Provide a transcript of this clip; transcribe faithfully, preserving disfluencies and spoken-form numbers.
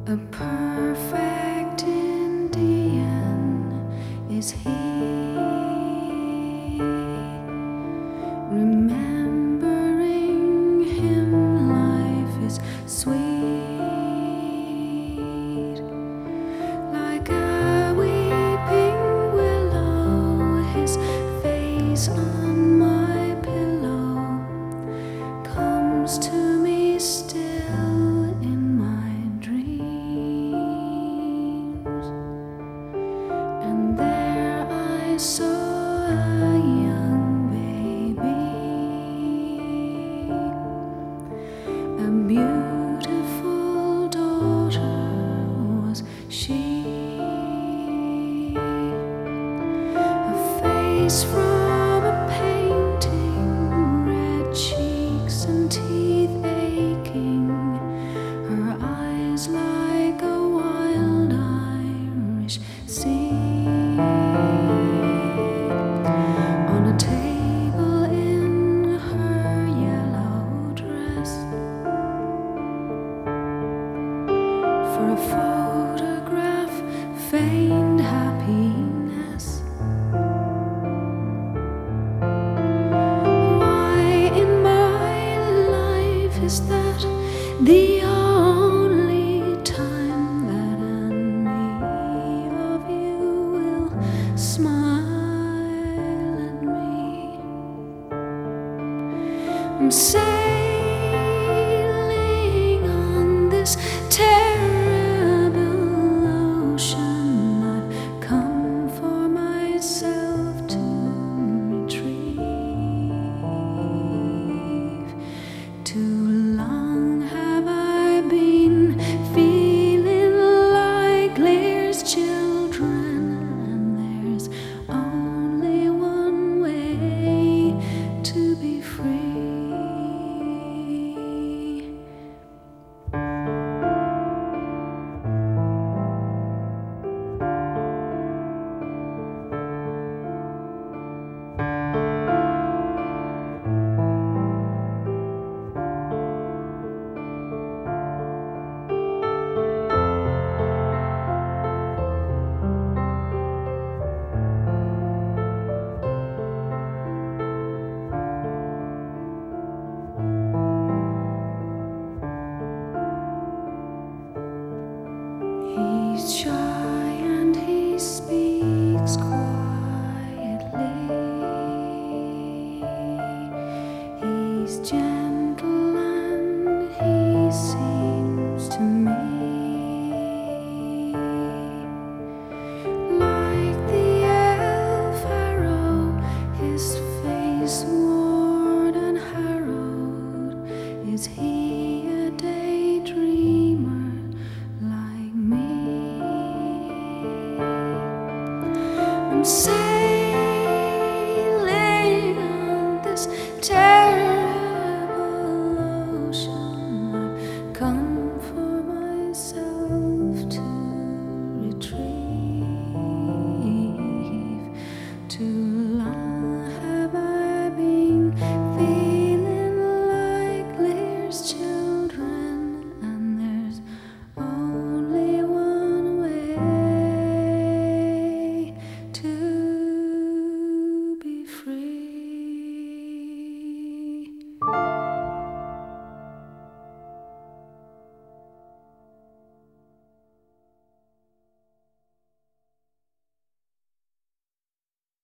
A perfect Indian is he, remembering him life is sweet, like a weeping willow, his face on my pillow comes to me still in my dreams. And there I saw a young baby, a beautiful daughter was she, a face from a painting, red cheeks and teeth aching, her eyes like a wild Irish sea. On a table in her yellow dress, for a photograph, feigned happiness. Why in my life is that the only time that any of you will smile at me? I'm sailing on this terrible ocean. I've come for myself to retrieve. Too long have I been feeling like Lear's children, and there's only one way to be free. He's shy and he speaks quietly. He's gentle and he seems to me like the elf Pharaoh, his face worn and harrowed. Is he a daydreamer like me? I'm sailing on this terrible ocean. I've come